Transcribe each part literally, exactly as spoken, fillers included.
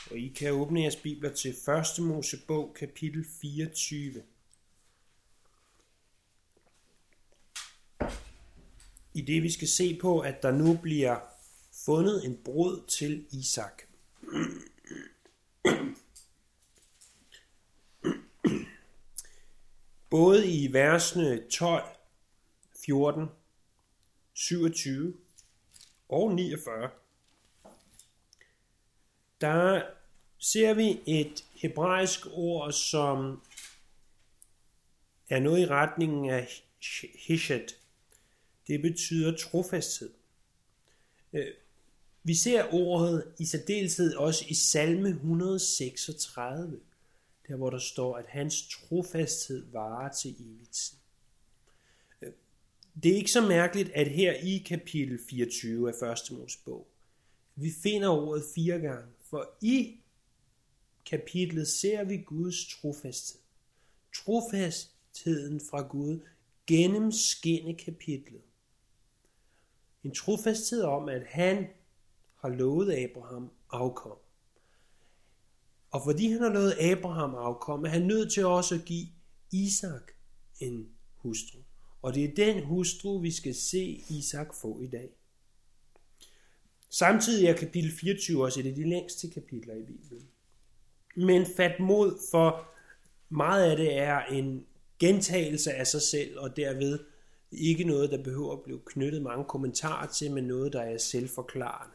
Og I kan åbne jeres bibler til første Mosebog, kapitel fireogtyve. I det vi skal se på, at der nu bliver fundet en brud til Isak. Både i versene tolv, fjorten, syvogtyve og niogfyrre, der ser vi et hebraisk ord, som er noget i retningen af hesed. Det betyder trofasthed. Vi ser ordet i særdeleshed også i salme et hundrede og seksogtredive, der hvor der står, at hans trofasthed varer til evig tid. Det er ikke så mærkeligt, at her i kapitel fireogtyve af første Mosebog, vi finder ordet fire gange, for i kapitlet ser vi Guds trofasthed. Trofastheden fra Gud gennemskinner kapitlet. En trofasthed om, at han har lovet Abraham afkom. Og fordi han har lovet Abraham afkom, er han nødt til også at give Isak en hustru. Og det er den hustru, vi skal se Isak få i dag. Samtidig er kapitel fireogtyve også et af de længste kapitler i Bibelen. Men fat mod, for meget af det er en gentagelse af sig selv, og derved ikke noget, der behøver at blive knyttet mange kommentarer til, men noget, der er selvforklarende.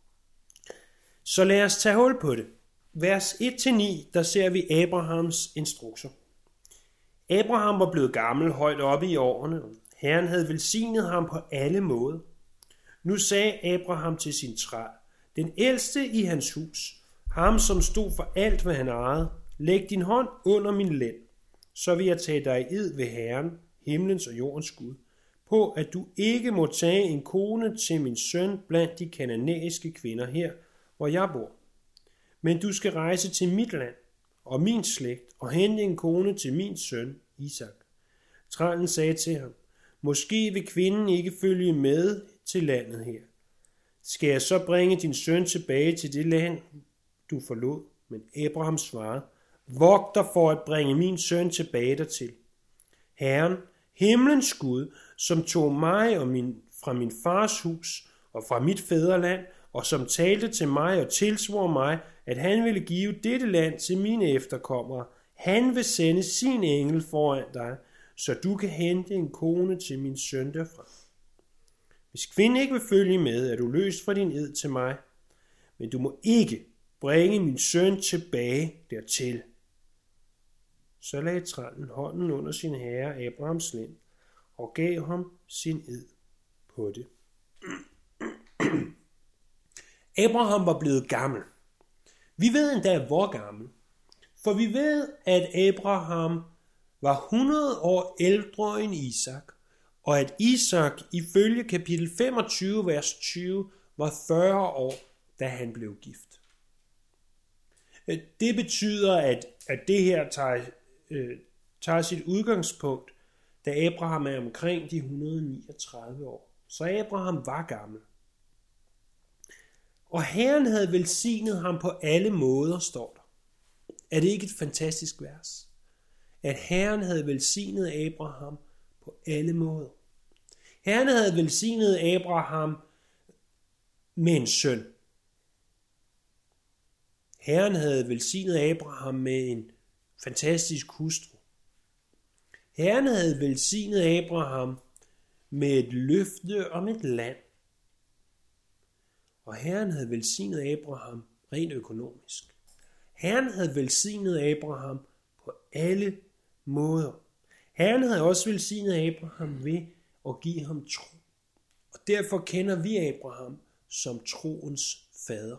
Så lad os tage hul på det. Vers et til ni, der ser vi Abrahams instrukser. Abraham var blevet gammel højt oppe i årene. Herren havde velsignet ham på alle måder. Nu sagde Abraham til sin træl, den ældste i hans hus, ham som stod for alt, hvad han ejede, læg din hånd under min lænd, så vil jeg tage dig i ed ved Herren, himlens og jordens Gud, på at du ikke må tage en kone til min søn blandt de kananæiske kvinder her, hvor jeg bor. Men du skal rejse til mit land og min slægt og hente en kone til min søn Isak. Trælen sagde til ham, måske vil kvinden ikke følge med til landet her. Skal jeg så bringe din søn tilbage til det land, du forlod? Men Abraham svarede, vogt dig for at bringe min søn tilbage dertil. Herren, himlens Gud, som tog mig og min, fra min fars hus og fra mit fædreland, og som talte til mig og tilsvor mig, at han ville give dette land til mine efterkommere, han vil sende sin engel foran dig, så du kan hente en kone til min søn derfra. Hvis kvinden ikke vil følge med, er du løst fra din ed til mig, men du må ikke bringe min søn tilbage dertil. Så lagde trællen hånden under sin herre Abrahams lænd og gav ham sin ed på det. Abraham var blevet gammel. Vi ved endda hvor gammel, for vi ved, at Abraham var hundrede år ældre end Isak, og at Isak ifølge kapitel femogtyve, vers tyve, var fyrre år, da han blev gift. Det betyder, at, at det her tager, øh, tager sit udgangspunkt, da Abraham er omkring de et hundrede og niogtredive år. Så Abraham var gammel. Og Herren havde velsignet ham på alle måder, står der. Er det ikke et fantastisk vers? At Herren havde velsignet Abraham på alle måder. Herren havde velsignet Abraham med en søn. Herren havde velsignet Abraham med en fantastisk hustru. Herren havde velsignet Abraham med et løfte om et land. Og Herren havde velsignet Abraham rent økonomisk. Herren havde velsignet Abraham på alle måder. Herren havde også velsignet Abraham ved at give ham tro. Og derfor kender vi Abraham som troens fader.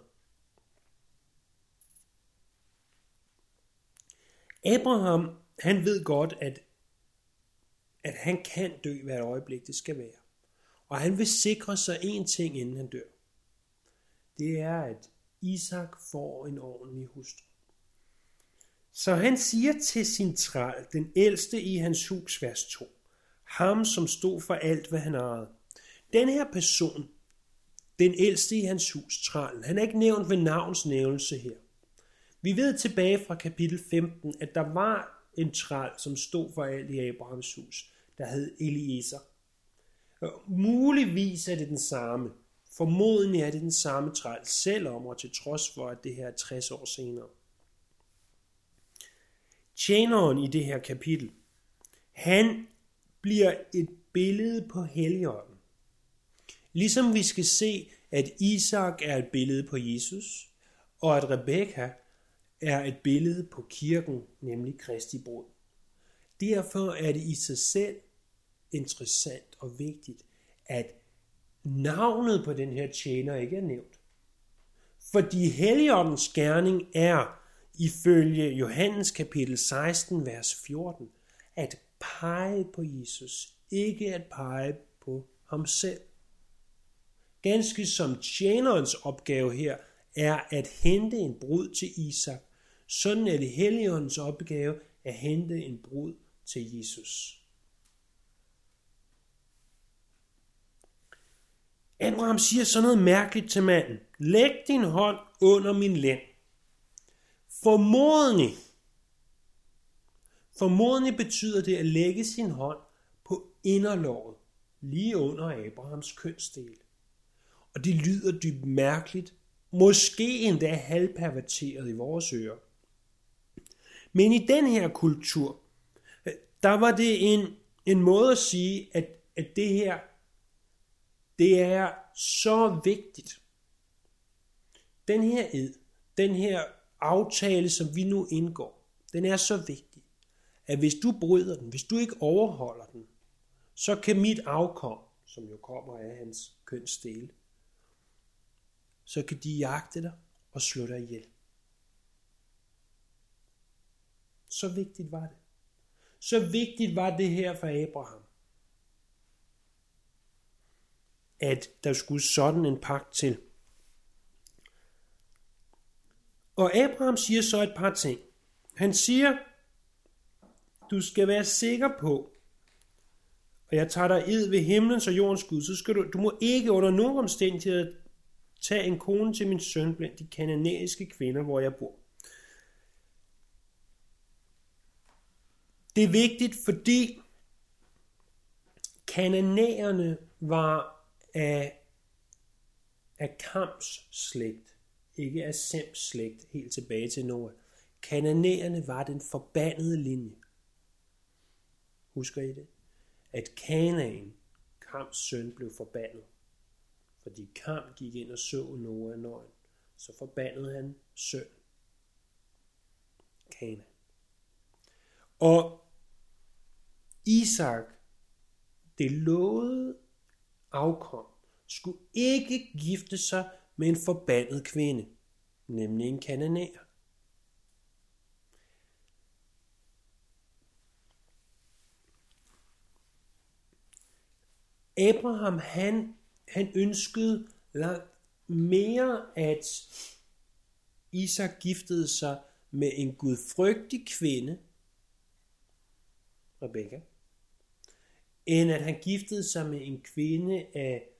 Abraham, han ved godt, at, at han kan dø hvert øjeblik, det skal være. Og han vil sikre sig en ting, inden han dør. Det er, at Isak får en ordentlig hustru. Så han siger til sin træl, den ældste i hans hus, vers to, ham som stod for alt, hvad han ejede. Den her person, den ældste i hans hus, trælen, han er ikke nævnt ved navns nævnelse her. Vi ved tilbage fra kapitel femten, at der var en træl, som stod for alt i Abrahams hus, der hed Eliezer. Muligvis er det den samme. Formodentlig er det den samme træl, selvom og til trods for, at det her er tres år senere. Tjeneren i det her kapitel, han bliver et billede på Helligånden. Ligesom vi skal se, at Isak er et billede på Jesus, og at Rebekka er et billede på kirken, nemlig Kristi brud. Derfor er det i sig selv interessant og vigtigt, at navnet på den her tjener ikke er nævnt. Fordi Helligåndens gerning er, ifølge Johannes kapitel seksten, vers fjorten, at pege på Jesus, ikke at pege på ham selv. Ganske som tjenerens opgave her er at hente en brud til Isak, sådan er det Helligåndens opgave at hente en brud til Jesus. Abraham siger så noget mærkeligt til manden. Læg din hånd under min lænd. Formodentlig, formodentlig betyder det at lægge sin hånd på inderlåret, lige under Abrahams kønsdel. Og det lyder dybt mærkeligt, måske endda halvperverteret i vores ører. Men i den her kultur, der var det en, en måde at sige, at, at det her, det er så vigtigt. Den her ed, den her aftale, som vi nu indgår, den er så vigtig, at hvis du bryder den, hvis du ikke overholder den, så kan mit afkom, som jo kommer af hans kønsdele, så kan de jagte dig og slå dig ihjel. Så vigtigt var det. Så vigtigt var det her for Abraham, at der skulle sådan en pagt til. Og Abraham siger så et par ting. Han siger, du skal være sikker på, og jeg tager dig ed ved himlens og jordens Gud, så skal du, du må ikke under nogen omstændigheder tage en kone til min søn blandt de kananæiske kvinder, hvor jeg bor. Det er vigtigt, fordi kananæerne var af, af Kams slægt, ikke af Sems slægt, helt tilbage til Noah. Kananæerne var den forbandede linje. Husker I det? At Kanaan, Kams søn, blev forbandet. Fordi Kam gik ind og så Noah nøgen, så forbandede han søn, Kanaan. Og Isak, det lovede afkom, skulle ikke gifte sig med en forbandet kvinde, nemlig en kananæer. Abraham, han, han ønskede langt mere, at Isak giftede sig med en gudfrygtig kvinde, Rebekka, end at han giftede sig med en kvinde af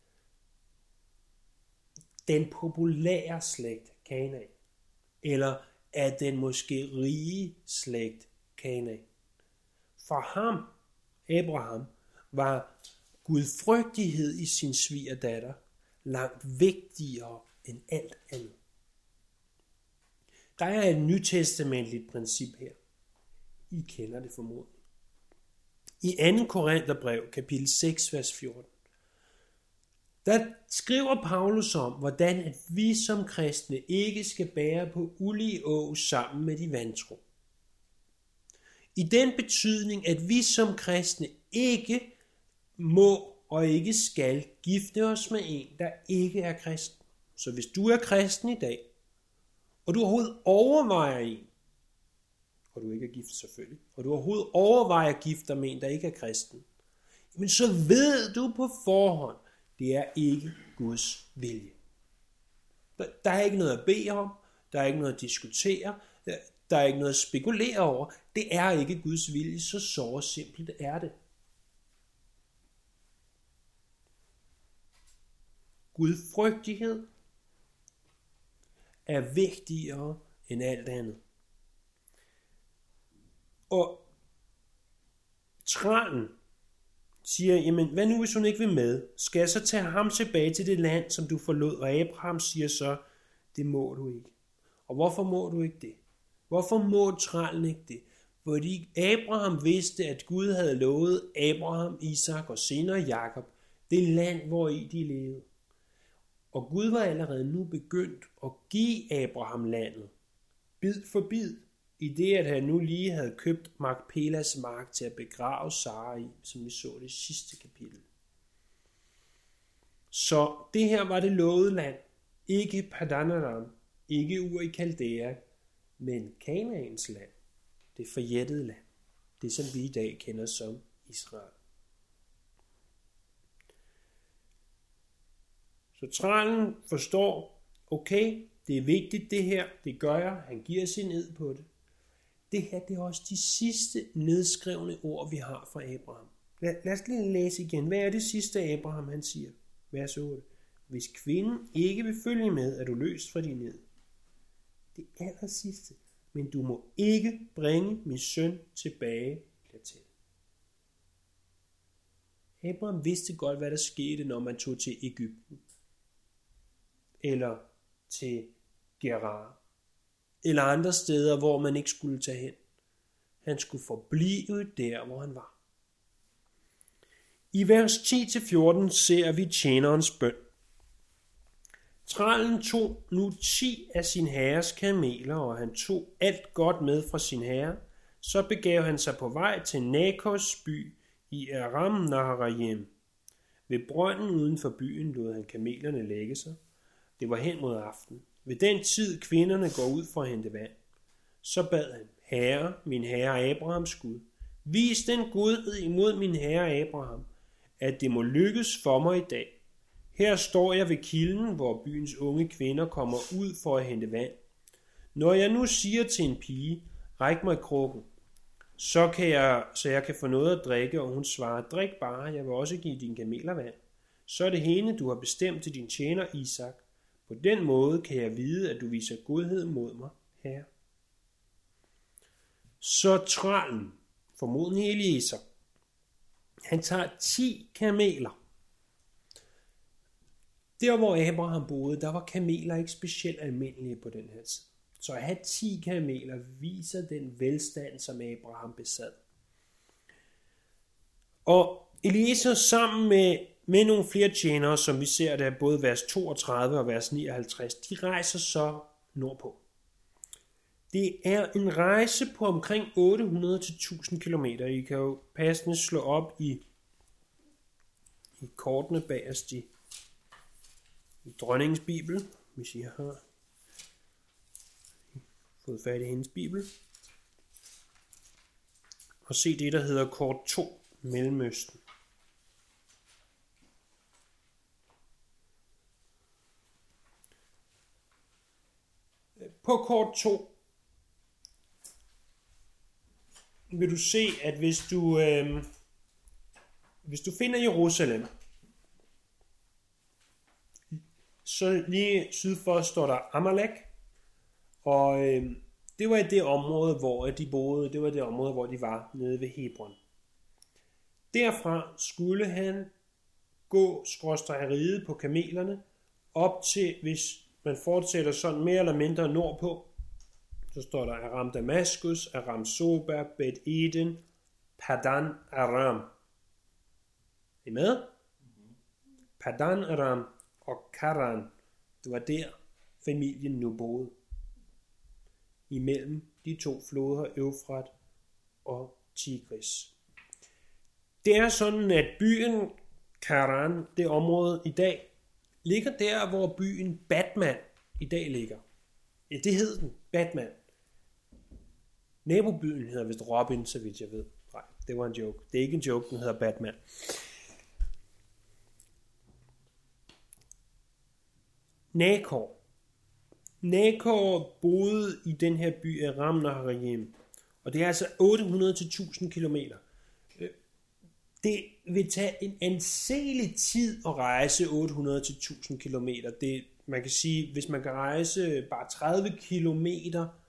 den populære slægt Kanaan, eller af den måske rige slægt Kanaan. For ham, Abraham, var gudfrygtighed i sin svigerdatter langt vigtigere end alt andet. Der er et nytestamentligt princip her. I kender det formodentlig. I anden Korintherbrev, kapitel seks, vers fjorten, der skriver Paulus om, hvordan at vi som kristne ikke skal bære på ulige åg sammen med de vantro. I den betydning, at vi som kristne ikke må og ikke skal gifte os med en, der ikke er kristen. Så hvis du er kristen i dag, og du overhovedet overvejer en, og du ikke er gift selvfølgelig, og du overhovedet overvejer at gifte dig med en, der ikke er kristen, men så ved du på forhånd, det er ikke Guds vilje. Der er ikke noget at bede om, der er ikke noget at diskutere, der er ikke noget at spekulere over. Det er ikke Guds vilje, så så simpelt er det. Gudfrygtighed er vigtigere end alt andet. Og trællen siger, jamen hvad nu hvis hun ikke vil med? Skal jeg så tage ham tilbage til det land, som du forlod? Og Abraham siger så, det må du ikke. Og hvorfor må du ikke det? Hvorfor må trællen ikke det? Fordi Abraham vidste, at Gud havde lovet Abraham, Isak og senere Jakob det land, hvor i de levede. Og Gud var allerede nu begyndt at give Abraham landet, bid for bid, i det, at han nu lige havde købt Makpelas mark til at begrave Sara i, som vi så det sidste kapitel. Så det her var det lovede land, ikke Padan Aram, ikke Ur i Kaldæa, men Kanaans land, det forjættede land, det som vi i dag kender som Israel. Så trællen forstår, okay, det er vigtigt det her, det gør jeg, han giver sin ed på det. Det her, det er også de sidste nedskrevne ord, vi har fra Abraham. Lad, lad os lige læse igen. Hvad er det sidste Abraham, han siger? Vers otte. Hvis kvinden ikke vil følge med, er du løst fra din ed. Det aller sidste. Men du må ikke bringe min søn tilbage dertil. Abraham vidste godt, hvad der skete, når man tog til Egypten. Eller til Gerar. Eller andre steder, hvor man ikke skulle tage hen. Han skulle forblive der, hvor han var. I vers ti til fjorten ser vi tjenerens bøn. Trællen tog nu ti af sin herres kameler, og han tog alt godt med fra sin herre. Så begav han sig på vej til Nakors by i Aram Naharaim. Ved brønden uden for byen lod han kamelerne lægge sig. Det var hen mod aften. Ved den tid kvinderne går ud for at hente vand. Så bad han, Herre, min herre Abrahams Gud, vis den godhed imod min herre Abraham, at det må lykkes for mig i dag. Her står jeg ved kilden, hvor byens unge kvinder kommer ud for at hente vand. Når jeg nu siger til en pige, ræk mig krukken, så, kan jeg, så jeg kan få noget at drikke, og hun svarer, drik bare, jeg vil også give din kameler vand. Så er det hende, du har bestemt til din tjener Isak. På den måde kan jeg vide, at du viser godhed mod mig, herre. Så trællen, formodentlig Eliezer, han tager ti kameler. Der hvor Abraham boede, der var kameler ikke specielt almindelige på den her tid. Så at have ti kameler viser den velstand, som Abraham besad. Og Eliezer sammen med, med nogle flere tjenere, som vi ser der både vers toogtredive og vers nioghalvtreds, de rejser så nordpå. Det er en rejse på omkring otte hundrede til tusind kilometer. I kan jo passende slå op i, i kortene bagerst i, i dronningens bibel, hvis I har fået fat i hendes bibel. Og se det, der hedder kort to, Mellemøsten. På kort to vil du se, at hvis du, øh, hvis du finder Jerusalem, så lige syd for står der Amalek, og øh, det var det område, hvor de boede, det var det område, hvor de var nede ved Hebron. Derfra skulle han gå skråstreg ride på kamelerne, op til, hvis man fortsætter sådan mere eller mindre nordpå, så står der Aram Damaskus, Aram Soba, Bet Eden, Padan Aram. Er I med? Mm-hmm. Padan Aram og Karan, det var der familien nu boede. Imellem de to floder, Eufrat og Tigris. Det er sådan, at byen Karan, det område i dag, ligger der, hvor byen Batman i dag ligger. Ja, det hed den, Batman. Nabobyen hedder vist Robin, så vidt jeg ved. Nej, det var en joke. Det er ikke en joke, den hedder Batman. Nakor. Nakor boede i den her by af Aram Naharaim. Og det er altså otte hundrede til tusind kilometer. Det vil tage en anselig tid at rejse otte hundrede til tusind kilometer. Det, man kan sige, hvis man kan rejse bare tredive kilometer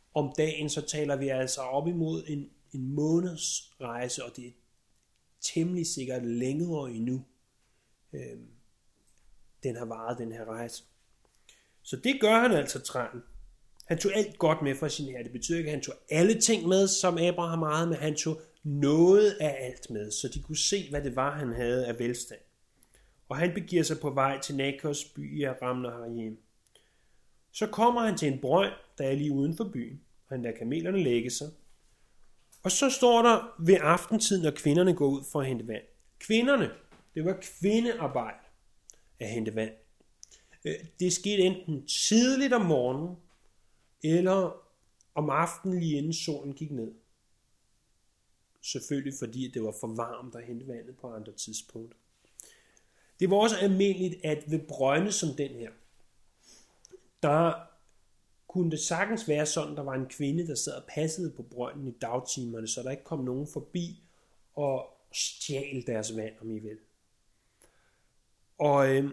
om dagen, så taler vi altså op imod en, en måneds rejse, og det er temmelig sikkert længere endnu. Øh, den har varet, den her rejse. Så det gør han altså, træen. Han tog alt godt med fra sin herre. Det betyder ikke, at han tog alle ting med, som Abraham havde, men han tog noget af alt med, så de kunne se, hvad det var, han havde af velstand. Og han begiver sig på vej til Nakors by i Aram Naharaim. Så kommer han til en brønd, der er lige uden for byen, og han lader kamelerne lægge sig. Og så står der ved aftentid, når kvinderne går ud for at hente vand. Kvinderne, det var kvindearbejde at hente vand. Det skete enten tidligt om morgenen, eller om aftenen lige inden solen gik ned. Selvfølgelig fordi det var for varmt at hente vandet på andre tidspunkter. Det var også almindeligt, at ved brønde som den her, der kunne det sagtens være sådan, der var en kvinde, der sad og passede på brønden i dagtimerne, så der ikke kom nogen forbi og stjal deres vand, om I vil. Og øh,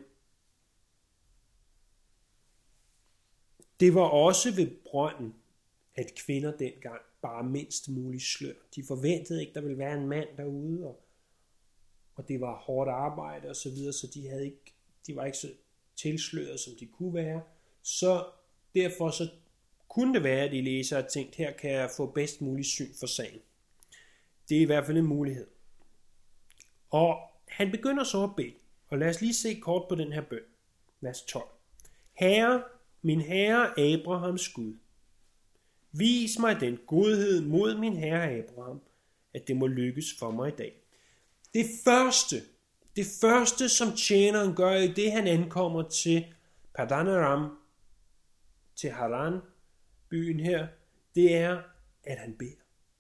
det var også ved brønden, at kvinder dengang bare mindst muligt slør. De forventede ikke, der ville være en mand derude, og, og det var hårdt arbejde og så videre, så de, havde ikke, de var ikke så tilsløret, som de kunne være. Så derfor så kunne det være, at de læser og tænkte, her kan jeg få bedst muligt syn for sagen. Det er i hvert fald en mulighed. Og han begynder så at bede, og lad os lige se kort på den her bøn. Vers tolv. Herre, min herre Abrahams Gud, vis mig den godhed mod min herre Abraham, at det må lykkes for mig i dag. Det første, det første som tjeneren gør i det, han ankommer til Padan Aram, til Haran, byen her, det er, at han beder.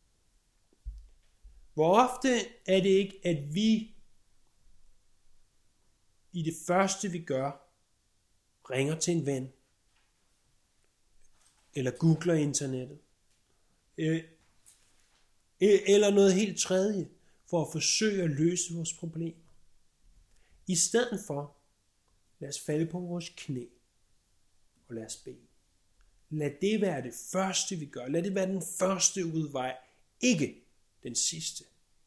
Hvor ofte er det ikke, at vi i det første, vi gør, ringer til en ven, eller googler internettet, eller noget helt tredje, for at forsøge at løse vores problemer. I stedet for, lad os falde på vores knæ, og lad os bede. Lad det være det første, vi gør. Lad det være den første udvej, ikke den sidste.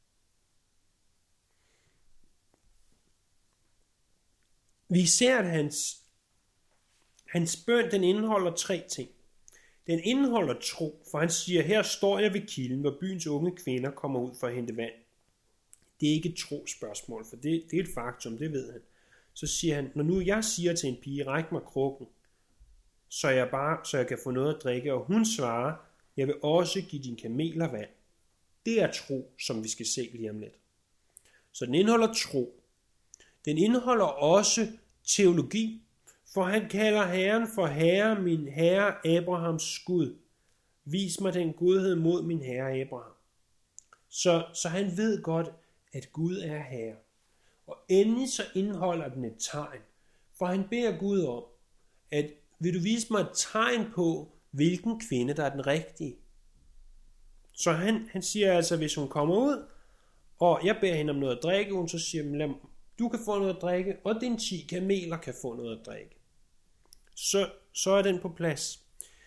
Vi ser, at hans, hans bøn, den indeholder tre ting. Den indeholder tro, for han siger, her står jeg ved kilden, hvor byens unge kvinder kommer ud for at hente vand. Det er ikke et trospørgsmål, for det, det er et faktum, det ved han. Så siger han, når nu jeg siger til en pige, ræk mig krukken, så jeg, bare, så jeg kan få noget at drikke, og hun svarer, jeg vil også give dine kameler vand. Det er tro, som vi skal se lige om lidt. Så den indeholder tro. Den indeholder også teologi, for han kalder Herren for Herre, min Herre Abrahams Gud. Vis mig den godhed mod min Herre Abraham. Så, så han ved godt, at Gud er Herre. Og endelig så indeholder den et tegn, for han beder Gud om, at vil du vise mig et tegn på, hvilken kvinde der er den rigtige. Så han, han siger altså, hvis hun kommer ud, og jeg beder hende om noget at drikke, hun så siger, lad, du kan få noget at drikke, og dine ti kameler kan få noget at drikke. Så, så er den på plads.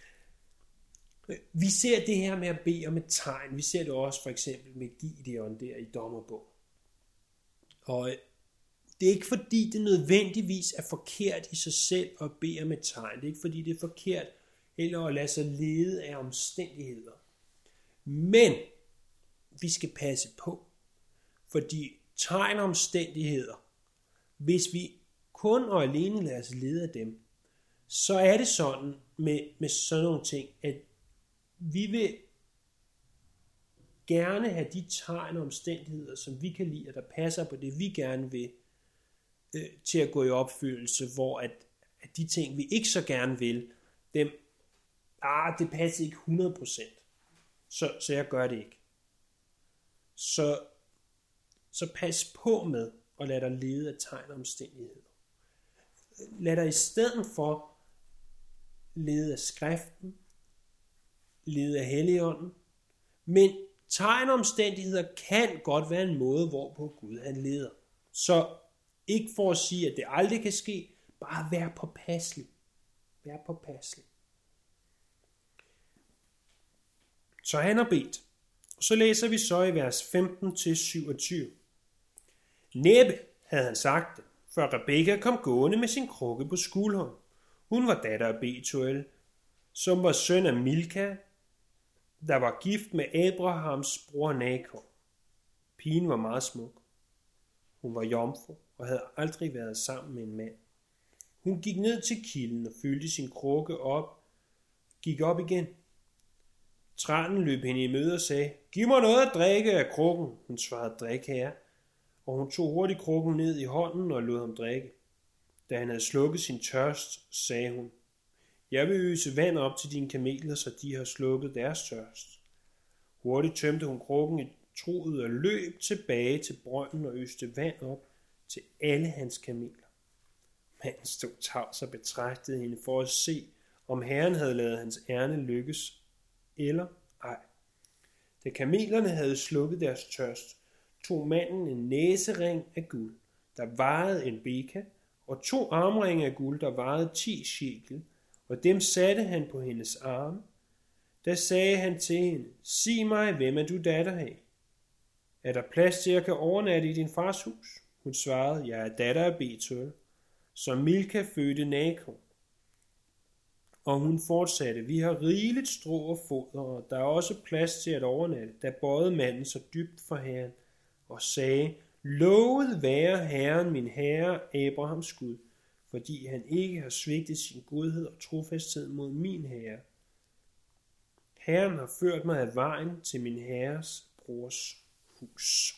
Vi ser det her med at bede om et tegn. Vi ser det også for eksempel med Gideon der i Dommerbog. Og det er ikke fordi det nødvendigvis er forkert i sig selv at bede om et tegn. Det er ikke fordi det er forkert eller at lade sig lede af omstændigheder. Men vi skal passe på, fordi tegn og omstændigheder, hvis vi kun og alene lader os lede af dem, så er det sådan med, med sådan nogle ting, at vi vil gerne have de tegn og omstændigheder, som vi kan lide, og der passer på det, vi gerne vil, øh, til at gå i opfyldelse, hvor at, at de ting, vi ikke så gerne vil, dem, ah, det passer ikke hundrede procent. Så, så jeg gør det ikke. Så, så pas på med at lade dig lede af tegn og omstændigheder. Lad dig i stedet for lede af skriften, lede af Helligånden, men tegn og omstændigheder kan godt være en måde, hvorpå Gud han leder. Så ikke for at sige, at det aldrig kan ske, bare vær påpasselig. Vær påpasselig. Så han har bedt. Så læser vi så i vers femten til syvogtyve. Næppe, havde han sagt det, før Rebekka kom gående med sin krukke på skulderen. Hun var datter af Betuel, som var søn af Milka, der var gift med Abrahams bror Nakor. Pigen var meget smuk. Hun var jomfru og havde aldrig været sammen med en mand. Hun gik ned til kilden og fyldte sin krukke op, gik op igen. Tranen løb hende i møde og sagde, giv mig noget at drikke af krukken. Hun svarede, drik her, og hun tog hurtigt krukken ned i hånden og lod ham drikke. Da han havde slukket sin tørst, sagde hun, jeg vil øse vand op til dine kameler, så de har slukket deres tørst. Hurtigt tømte hun krukken i truget og løb tilbage til brønden og øste vand op til alle hans kameler. Manden stod tavs og betragtede hende for at se, om Herren havde ladet hans ærne lykkes eller ej. Da kamelerne havde slukket deres tørst, tog manden en næsering af guld, der vejede en beka, og to armringe af guld, der vejede ti shekel, og dem satte han på hendes arme. Da sagde han til hende, sig mig, hvem er du datter af? Er der plads til, at jeg kan overnatte i din fars hus? Hun svarede, jeg er datter af Betuel, som Milka fødte Nakor. Og hun fortsatte, vi har rigeligt strå og foder, og der er også plads til at overnatte. Da bøjede manden så dybt for Herren og sagde, lovet være Herren min herre Abrahams Gud, fordi han ikke har svigtet sin godhed og trofasthed mod min herre. Herren har ført mig af vejen til min herres brors hus.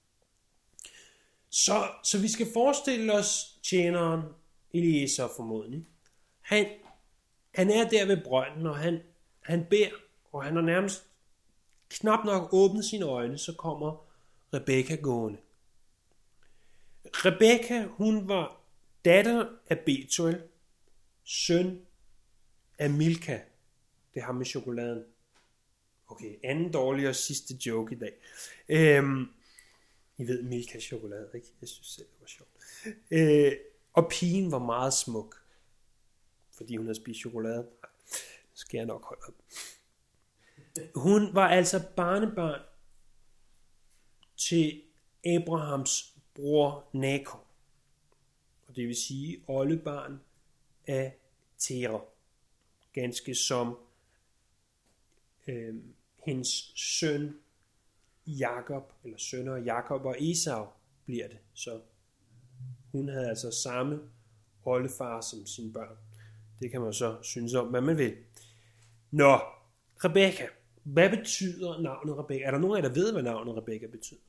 Så, så vi skal forestille os tjeneren Eliezer formodentlig. Han, han er der ved brønden, og han, han beder, og han har nærmest knap nok åbnet sine øjne, så kommer Rebekka gående. Rebekka, hun var datter af Betuel, søn af Milka. Det har med chokoladen. Okay, anden dårlig og sidste joke i dag. Øhm, I ved Milka chokolade, ikke? Jeg synes selv, det var sjovt. Øh, og pigen var meget smuk, fordi hun havde spist chokolade. Nej, skal jeg nok holde op. Hun var altså barnebarn til Abrahams bror Nakor. Og det vil sige oldebarn af Tera. Ganske som øh, hendes søn Jakob, eller sønner Jakob og Esau bliver det. Så hun havde altså samme oldefar som sine børn. Det kan man så synes om, hvad man vil. Nå, Rebekka. Hvad betyder navnet Rebekka? Er der nogen af jer, der ved, hvad navnet Rebekka betyder?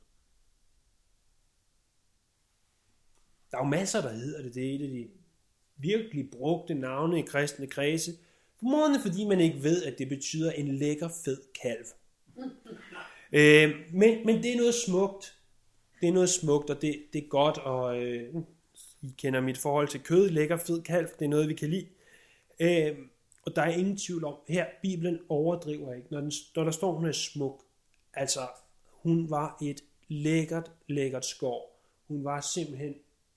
Der er jo masser, der hedder det. Det er et af de virkelig brugte navne i kristne kredse. Formodentlig fordi man ikke ved, at det betyder en lækker fed kalv. øh, men, men det er noget smukt. Det er noget smukt, og det, det er godt. Og øh, I kender mit forhold til kød. Lækker fed kalv. Det er noget, vi kan lide. Øh, og der er ingen tvivl om, her Bibelen overdriver ikke. Når, den, når der står, hun er smuk. Altså, hun var et lækkert, lækkert skår. Hun var simpelthen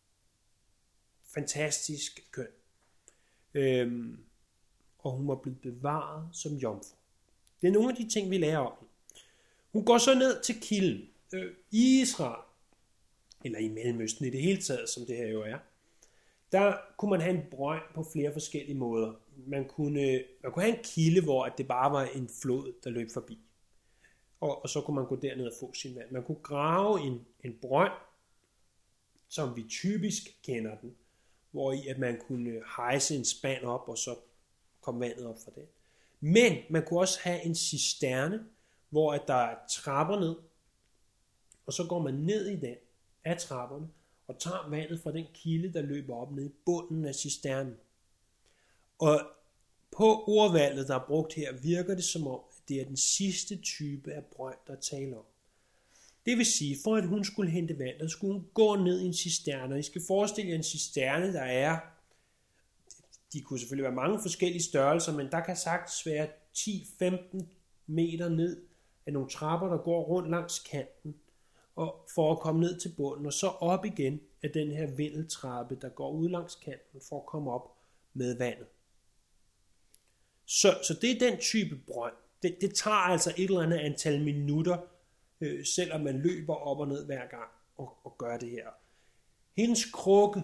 fantastisk køn. Øhm, og hun var blevet bevaret som jomfru. Det er nogle af de ting, vi lærer om. Hun går så ned til kilden. Øh, I Israel, eller i Mellemøsten i det hele taget, som det her jo er, der kunne man have en brønd på flere forskellige måder. Man kunne, man kunne have en kilde, hvor det bare var en flod, der løb forbi. Og, og så kunne man gå derned og få sin vand. Man kunne grave en, en brønd, som vi typisk kender den, hvor i at man kunne hejse en spand op, og så kom vandet op fra den. Men man kunne også have en cisterne, hvor at der er trapper ned, og så går man ned i den af trapperne, og tager vandet fra den kilde, der løber op ned i bunden af cisternen. Og på ordvalget, der er brugt her, virker det som om, at det er den sidste type af brønd, der taler om. Det vil sige, for at hun skulle hente vand, der skulle hun gå ned i en cisterne. Og I skal forestille jer en cisterne, der er, de kunne selvfølgelig være mange forskellige størrelser, men der kan sagtens være ti til femten meter ned af nogle trapper, der går rundt langs kanten, og for at komme ned til bunden, og så op igen af den her vindeltrappe, der går ud langs kanten, for at komme op med vandet. Så, så det er den type brønd. Det, det tager altså et eller andet antal minutter, øh, selvom man løber op og ned hver gang og, og gør det her. Hendes krukke,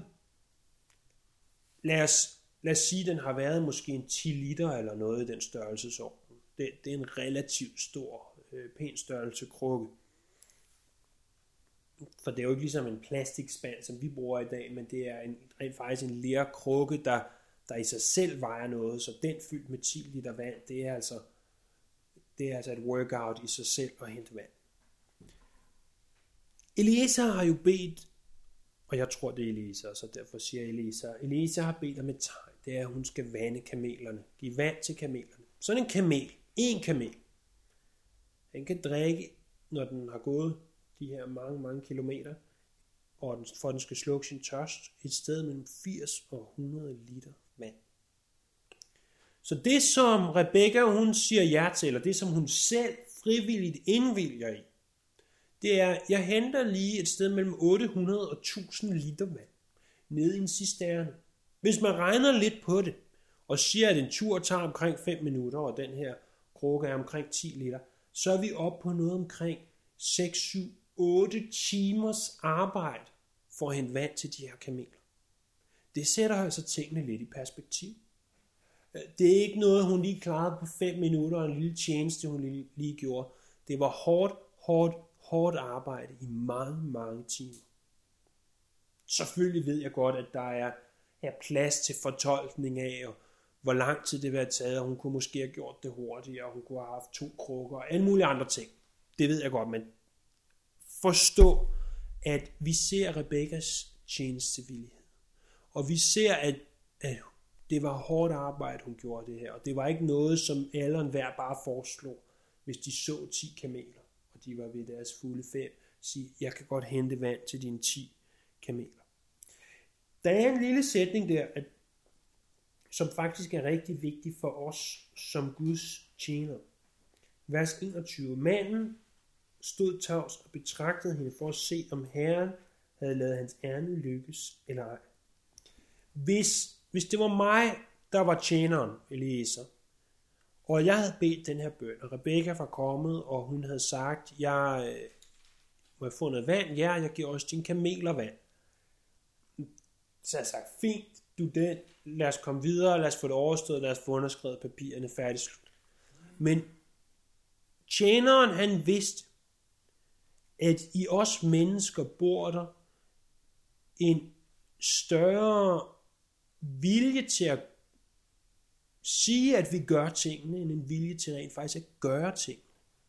lad os, lad os sige, den har været måske en ti liter eller noget i den størrelsesorden. Det, det er en relativt stor, øh, pæn størrelse krukke. For det er jo ikke ligesom en plastikspand, som vi bruger i dag, men det er en, rent faktisk en lerkrukke, der, der i sig selv vejer noget. Så den fyldt med ti liter vand, det er altså, det er altså et workout i sig selv at hente vand. Eliezer har jo bedt, og jeg tror det er Eliezer, så derfor siger Eliezer, Eliezer har bedt om et tegn, det er at hun skal vande kamelerne, give vand til kamelerne. Sådan en kamel, en kamel, den kan drikke, når den har gået de her mange, mange kilometer, og den, for den skal slukke sin tørst, et sted mellem firs og hundrede liter vand. Så det som Rebekka hun siger ja til, eller det som hun selv frivilligt indvilger i, det er, jeg henter lige et sted mellem otte hundrede og tusind liter vand ned i en cisterne. Hvis man regner lidt på det, og siger, at en tur tager omkring fem minutter, og den her krukke er omkring ti liter, så er vi oppe på noget omkring seks, syv, otte timers arbejde for at hente vand til de her kameler. Det sætter altså tingene lidt i perspektiv. Det er ikke noget, hun lige klarede på fem minutter, og en lille tjeneste, hun lige, lige gjorde. Det var hårdt, hårdt, hårdt arbejde i mange, mange timer. Selvfølgelig ved jeg godt, at der er, er plads til fortolkning af, og hvor lang tid det vil have taget, og hun kunne måske have gjort det hurtigere, og hun kunne have haft to krukker, og alle mulige andre ting. Det ved jeg godt, men forstå, at vi ser Rebekkas tjenestevillighed. Og vi ser, at, at det var hårdt arbejde, hun gjorde det her. Og det var ikke noget, som alle og enhver bare foreslog, hvis de så ti kameler, og de var ved deres fulde fem, sige, jeg kan godt hente vand til dine ti kameler. Der er en lille sætning der, at, som faktisk er rigtig vigtig for os som Guds tjener. Vers enogtyve. Manden stod tavs og betragtede hende for at se, om Herren havde ladet hans ærne lykkes eller ej. Hvis, hvis det var mig, der var tjeneren, Eliezer, og jeg havde bedt den her bøn, og Rebekka var kommet, og hun havde sagt, jeg øh, må jeg få noget vand? Ja, jeg giver også dine kameler vand. Så jeg sagde, fint, du den, lad os komme videre, lad os få det overstået, lad os få underskrevet papirerne, færdigt slut. Men tjeneren, han vidste, at i os mennesker bor der en større vilje til at sige, at vi gør tingene, end en vilje til rent faktisk at gøre ting.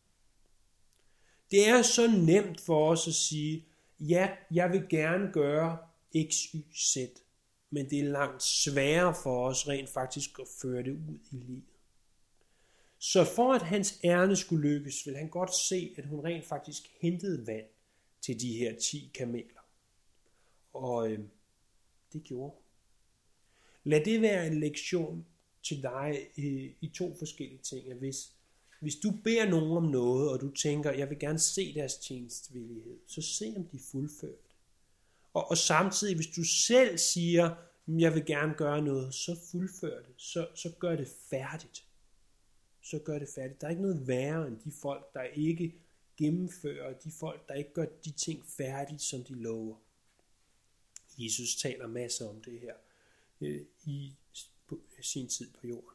Det er så nemt for os at sige, ja, jeg vil gerne gøre X, Y, Z, men det er langt sværere for os rent faktisk at føre det ud i livet. Så for at hans ærne skulle lykkes, vil han godt se, at hun rent faktisk hentede vand til de her ti kameler. Og øh, det gjorde hun. Lad det være en lektion til dig øh, i to forskellige ting. Hvis, hvis du beder nogen om noget, og du tænker, jeg vil gerne se deres tjenestevillighed, så se om de fuldfører det. Og, og samtidig, hvis du selv siger, jeg vil gerne gøre noget, så fuldfør det. Så, så gør det færdigt. Så gør det færdigt. Der er ikke noget værre end de folk, der ikke gennemfører, de folk, der ikke gør de ting færdigt, som de lover. Jesus taler masser om det her øh, i på, sin tid på jorden.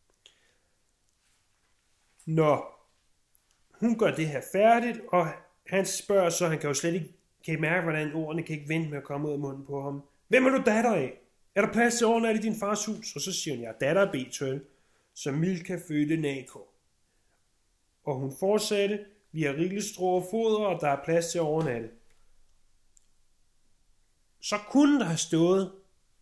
Når hun gør det her færdigt, og han spørger så, han kan jo slet ikke, kan I mærke, hvordan ordene kan ikke vente med at komme ud af munden på ham. Hvem er du datter af? Er der plads til overnat i din fars hus? Og så siger hun, jeg er datter af Betuel, som Milka fødte Nakor. Og hun fortsatte, vi har rigeligt strå og foder, og der er plads til at overnatte. Så kunne der have stået,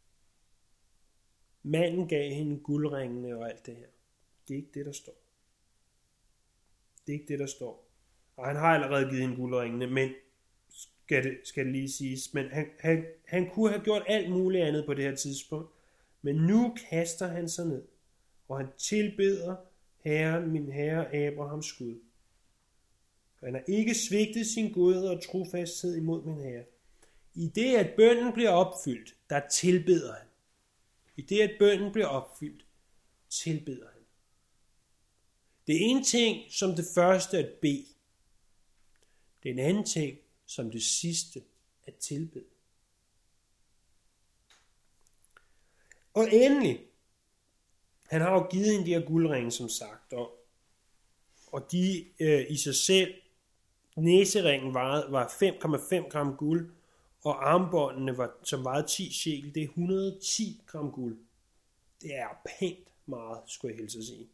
manden gav hende guldringene og alt det her. Det er ikke det, der står. Det er ikke det, der står. Og han har allerede givet hende guldringene, men skal det, skal det lige siges. Men han, han, han kunne have gjort alt muligt andet på det her tidspunkt. Men nu kaster han sig ned, og han tilbeder Herren, min herre Abrahams Gud. Og han har ikke svigtet sin godhed og trofasthed imod min herre. I det, at bønnen bliver opfyldt, der tilbeder han. I det, at bønnen bliver opfyldt, tilbeder han. Det er en ting som det første at bede. Det er en anden ting som det sidste at tilbede. Og endelig, han har jo givet hende de her guldringe, som sagt, og, og de øh, i sig selv, næseringen var, var fem komma fem gram guld, og armbåndene, var, som vejede ti shekel, det er et hundrede og ti gram guld. Det er pænt meget, skulle jeg helst at sige.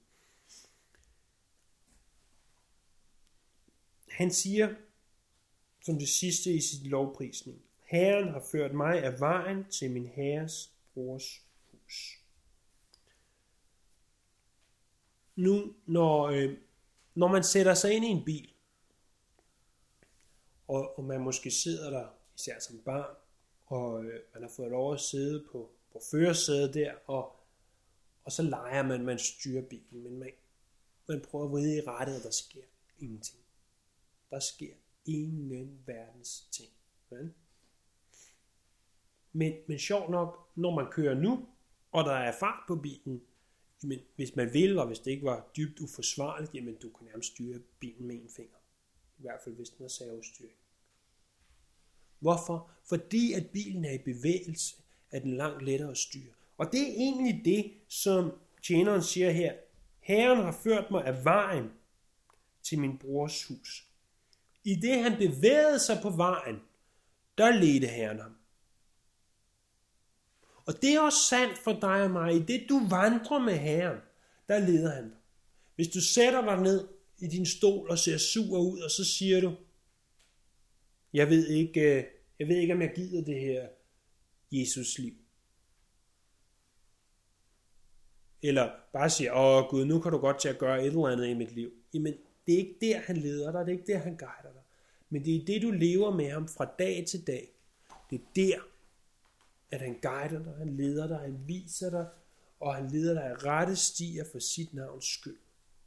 Han siger, som det sidste i sit lovprisning, Herren har ført mig af vejen til min herres brors hus. Nu, når, øh, når man sætter sig ind i en bil, og, og man måske sidder der, især som barn, og øh, man har fået lov at sidde på, på førersædet der, og, og så leger man, man styrer bilen, men man, man prøver at vride i rettet, og der sker ingenting. Der sker ingen verdens ting. Vel? Men, men sjovt nok, når man kører nu, og der er fart på bilen, men hvis man vil, og hvis det ikke var dybt uforsvarligt, jamen du kan nærmest styre bilen med en finger. I hvert fald hvis den er servostyring. Hvorfor? Fordi at bilen er i bevægelse, er den langt lettere at styre. Og det er egentlig det, som tjeneren siger her. Herren har ført mig af vejen til min brors hus. I det han bevægede sig på vejen, der ledte Herren ham. Og det er også sandt for dig og mig. I det du vandrer med Herren, der leder han dig. Hvis du sætter dig ned i din stol og ser sur ud, og så siger du, jeg ved ikke, jeg ved ikke om jeg gider det her Jesus liv. Eller bare siger, åh Gud, nu kan du godt til at gøre et eller andet i mit liv. Jamen, det er ikke der, han leder dig, det er ikke der, han guider dig. Men det er det, du lever med ham fra dag til dag. Det er der, at han guider dig, han leder dig, han viser dig, og han leder dig af rette stier for sit navns skyld.